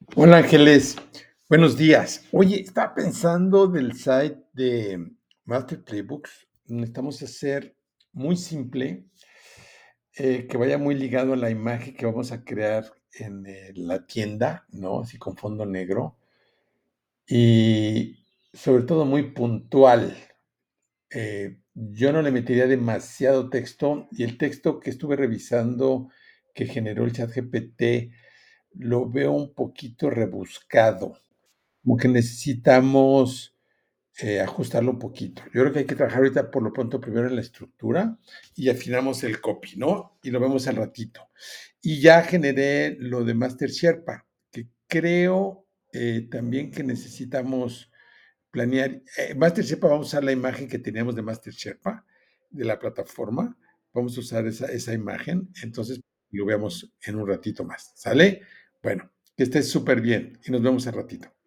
Hola Ángeles, buenos días. Oye, estaba pensando del site de Master Playbooks. Necesitamos hacer muy simple, que vaya muy ligado a la imagen que vamos a crear en la tienda, ¿no? Así con fondo negro. Y sobre todo muy puntual. Yo no le metería demasiado texto y el texto que estuve revisando que generó el chat GPT lo veo un poquito rebuscado. Como que necesitamos ajustarlo un poquito. Yo creo que hay que trabajar ahorita por lo pronto primero en la estructura y afinamos el copy, ¿no? Y lo vemos al ratito. Y ya generé lo de Master Sherpa, que creo también que necesitamos planear. Master Sherpa, vamos a usar la imagen que teníamos de Master Sherpa, de la plataforma. Vamos a usar esa imagen. Entonces, lo veamos en un ratito más. ¿Sale? Bueno, que estés súper bien y nos vemos al ratito.